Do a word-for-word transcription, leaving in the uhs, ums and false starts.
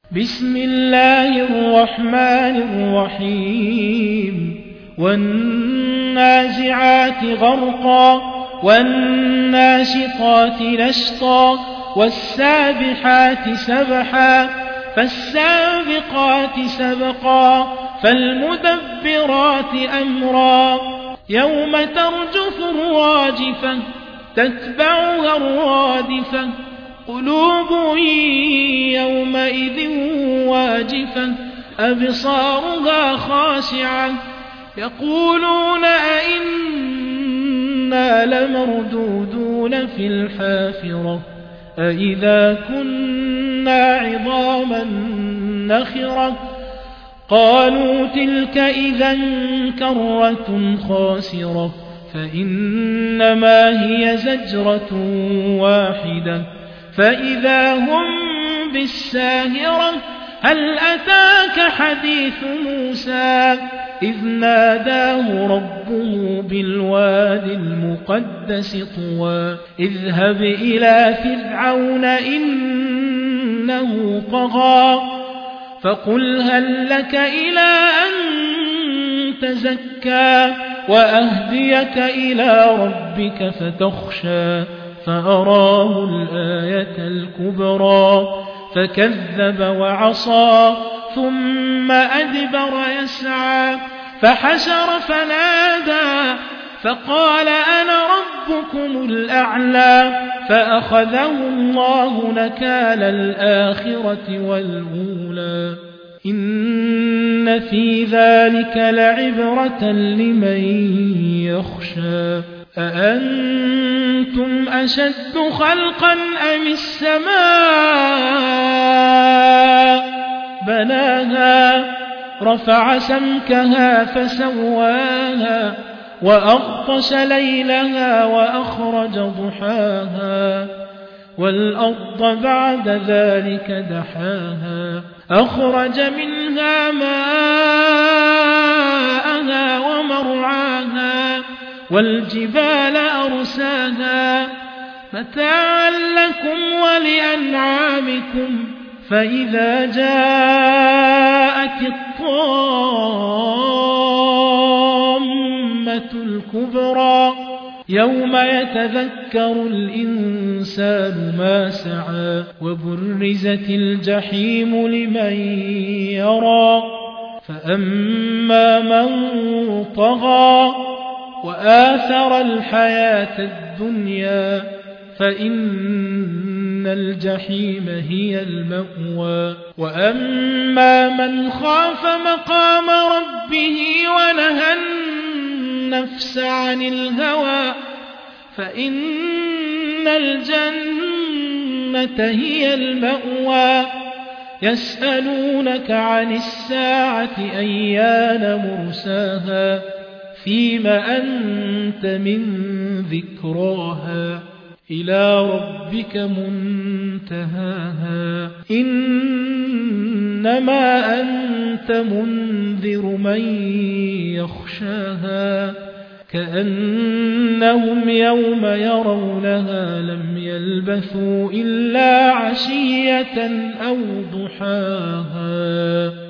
بسم الله الرحمن الرحيم والنازعات غرقا والناشطات نشطا والسابحات سبحا فالسابقات سبقا فالمدبرات أمرا يوم ترجف الراجفة تتبعها الرادفة قلوب يومئذ واجفة أبصارها خاشعة يقولون أئنا لمردودون في الحافرة أئذا كنا عظاما نخرة قالوا تلك إذا كرة خاسرة فإنما هي زجرة واحدة فإذا هم بالساهرة هل أتاك حديث موسى إذ ناداه ربه بالواد المقدس طوى اذهب إلى فرعون إنه طغى فقل هل لك إلى أن تزكى وأهديك إلى ربك فتخشى فأراه الآية الكبرى فكذب وعصى ثم أدبر يسعى فحشر فنادى فقال أنا ربكم الأعلى فأخذه الله نكال الآخرة والأولى إن في ذلك لعبرة لمن يخشى أأنتم أشد خلقا أم السماء بناها رفع سمكها فسواها وأغطش ليلها وأخرج ضحاها والأرض بعد ذلك دحاها أخرج منها ماءها ومرعاها والجبال أرساها متاعا لكم ولأنعامكم فإذا جاءت الطامة الكبرى يوم يتذكر الإنسان ما سعى وبرزت الجحيم لمن يرى فأما من طغى وآثر الحياة الدنيا فإن الجحيم هي المأوى وأما من خاف مقام ربه ونهى النفس عن الهوى فإن الجنة هي المأوى يسألونك عن الساعة أيان مرساها فيم أنت من ذكراها إلى ربك منتهاها إنما أنت منذر من يخشاها كأنهم يوم يرونها لم يلبثوا إلا عشية أو ضحاها.